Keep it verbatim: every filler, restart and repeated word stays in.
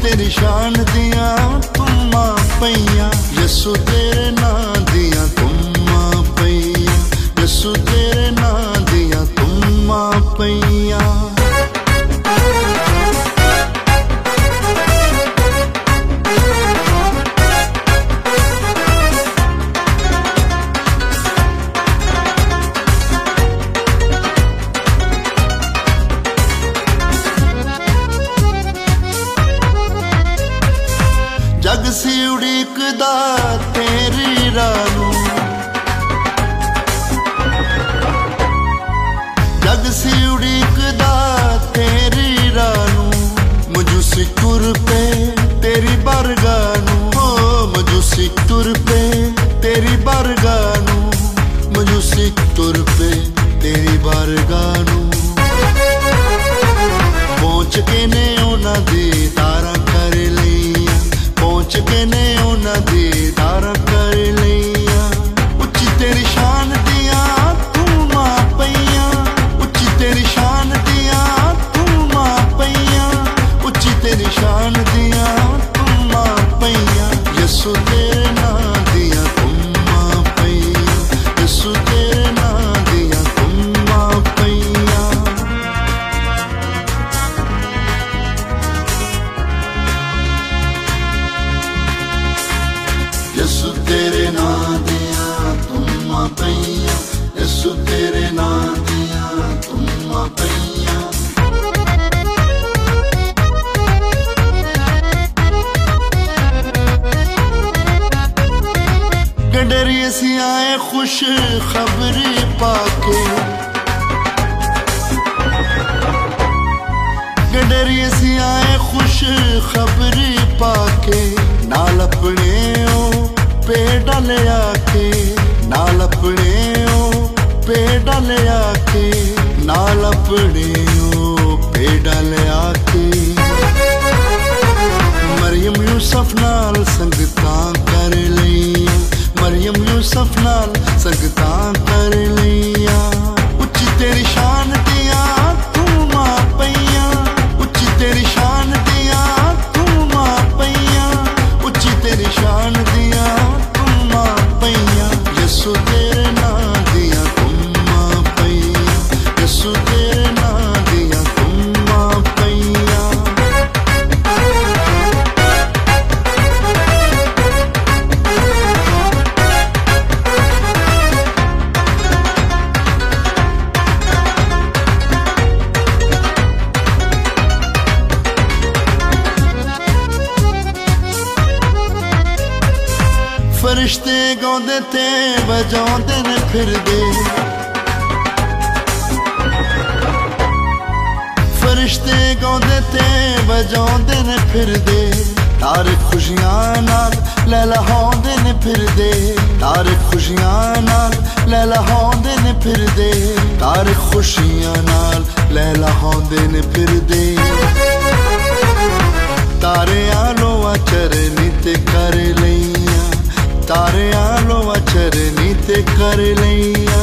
तेरी शान दिया तुमा पैया, यसु तेरे नां दिया तुमा पैया, यसु तेरे नां दिया तुमा पैया। जग सी उड़ीकदा तेरी रानू, जग सी उड़ीकदा तेरी रानू, मजूसी टुर पे तेरी बारगानू, हो मजूसी टुर पे तेरी बारगानू, मजूसी टुर पे तेरी बारगानू। पहुंच के ने उन्हां दी तारा कर लिया, पहुंच के ने उन्हां दी तारा कर लिया। उच्ची तेरी शान दिया तुमा पैया, उच्ची तेरी शान दिया तुमा पैया, उच्ची तेरी शान दिया तुमा पैया। यसु तेरे नां दिया तुमा पैया, यसु तेरे नां दिया तुमा पैया। यसु तेरे नां दिया तुमा पैया, यसु तेरे नां दिया तुमा पैया। गडरी असी आए खुश खबरी पाके, गडरी असी आए खुश खबरी पाके, नाल अपने ओ पे डाले आके, नाल अपने ओ पे डाले आके, नाल अपने ओ पे डाले आके। मरियम यूसुफ नाल संगतां कर लिया, मरियम यूसुफ नाल संगतां कर लिया। उच्ची तेरी शान दिया तुमा पैया, उच्ची तेरी शान दिया तुमा पैया, उच्ची तेरी शान दिया तुमा पैया। यसु तेरे नां दिया तुमा पैया, यसु तेरे नां दिया तुमा पैया। फरिश्ते गाउंदे ते बजाउंदे ने फिरदे, फरिश्ते गाउंदे ते बजाउंदे ने फिरदे, तारे खुशियां नाल लहलाउंदे ने फिरदे, तारे खुशियां नाल लहलाउंदे ने फिरदे, तारे खुशियां नाल लहलाउंदे ने फिरदे। तारे आलो चरनी ते कर लिया, तारे आलो चरनी ते कर लिया।